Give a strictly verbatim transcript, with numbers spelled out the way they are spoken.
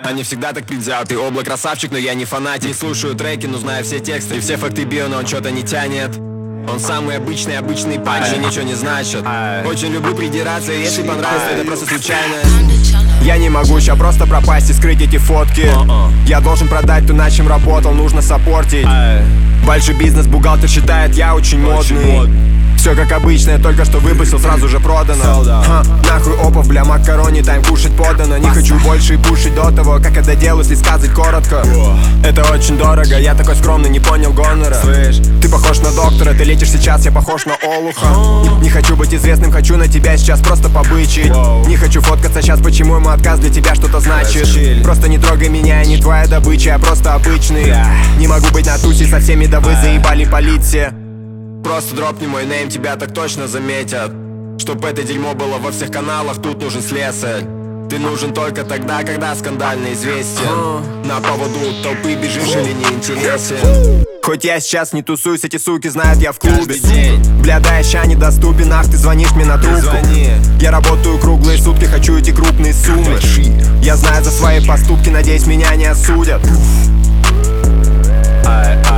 Они всегда так предвзят. Ты облак красавчик, но я не фанатик. Не слушаю треки, но знаю все тексты и все факты био, но он что-то не тянет. Он самый обычный, обычный панчи, ничего не значит. Очень люблю придираться, и если понравится, это просто случайно. Я не могу ща просто пропасть и скрыть эти фотки. Я должен продать то, над чем работал, нужно саппортить. Большой бизнес, бухгалтер считает, я очень модный. Все как обычно, я только что выпустил, сразу же продано. Ха, нахуй опов, бля, макарони, тайм кушать подано. Не хочу больше и пушить до того, как это делаю, если сказать коротко. Это очень дорого, я такой скромный, не понял гонора. Слышь, ты похож на доктора, ты летишь сейчас, я похож на олуха. Не, не хочу быть известным, хочу на тебя сейчас просто побычить. Не хочу фоткаться сейчас, почему мой отказ для тебя что-то значит. Просто не трогай меня, я не твоя добыча, я просто обычный. Не могу быть на тусе со всеми, да вы заебали полиция. Просто дропни мой нейм, тебя так точно заметят. Чтоб это дерьмо было во всех каналах, тут нужен слесарь. Ты нужен только тогда, когда скандально известен. На поводу толпы бежишь или не интересен. Хоть я сейчас не тусуюсь, эти суки знают, я в клубе. Бля, да, я ща недоступен, ах, ты звонишь мне на трубку. Я работаю круглые сутки, хочу эти крупные суммы. Я знаю за свои поступки, надеюсь, меня не осудят.